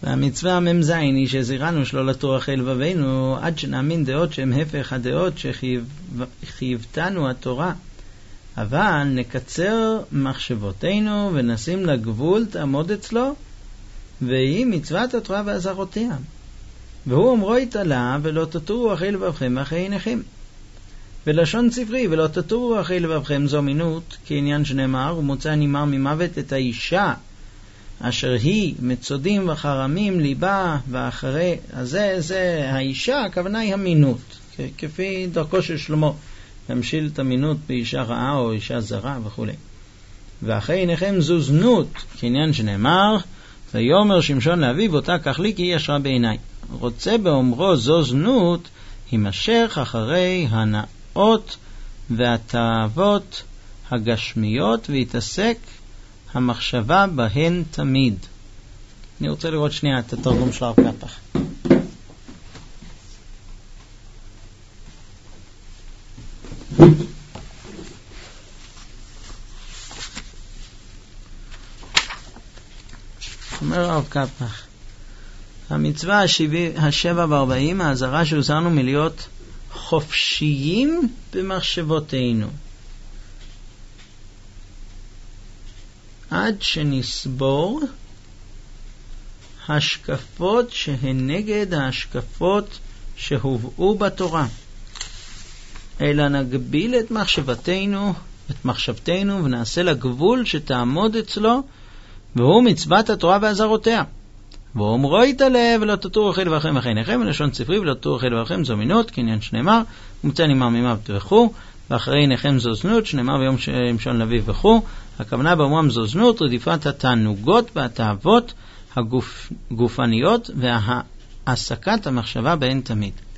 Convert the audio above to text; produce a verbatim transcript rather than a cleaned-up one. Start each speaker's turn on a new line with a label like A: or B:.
A: והמצווה הממזין היא שזירנו שלא לטוח אל לבבינו עד שנאמין דעות שהן הפך הדעות שחייבתנו התורה, אבל נקצר מחשבותינו ונשים לגבול תעמוד אצלו, והיא מצוות התורה ואזהרותיה. והוא אומרו התעלה ולא תטורו אחרי לבבכם אחרי עיניכם. ולשון ספרי ולא תטורו אחרי לבבכם זו מינות, כעניין שנאמר ומוצא נאמר ממוות את האישה אשר היא מצודים וחרמים ליבה ואחרי הזה, זה האישה, הכוונה היא המינות, כפי דרכו של שלמה, להמשיל את המינות באישה רעה או אישה זרה וכו'. ואחרי עיניכם זו זנות, כעניין שנאמר ויאמר שמשון לאביו אותה קח לי כי היא ישרה בעיניי. רוצה באומרו זו זנות הימשך אחרי הנאות והתאוות הגשמיות והתעסק המחשבה בהן תמיד. אני רוצה לראות שנייה את התרגום של הרב קפח. אומר הרב קפח, המצווה השבע וארבעים, האזהרה שהוזרנו מלהיות חופשיים במחשבותינו עד שנסבור השקפות שהן נגד ההשקפות שהובאו בתורה, אלא נגביל את מחשבתנו את מחשבתנו ונעשה לגבול שתעמוד אצלו, והוא מצוות התורה ואזהרותיה. ואומרו יתעלה ולא תטורו אחרי לבבכם אחרי עיניכם, ולשון ספרי ולא תטורו אחרי לבבכם זו מינות, כעניין שנאמר ומוצא נאמר ממוות וכו', ואחרי עיניכם זו זנות, שנאמר ביום שמשון לאביו וכו'. הכוונה באומרם זו זנות, רדיפת התענוגות והתאוות הגופניות והעסקת המחשבה בהן תמיד.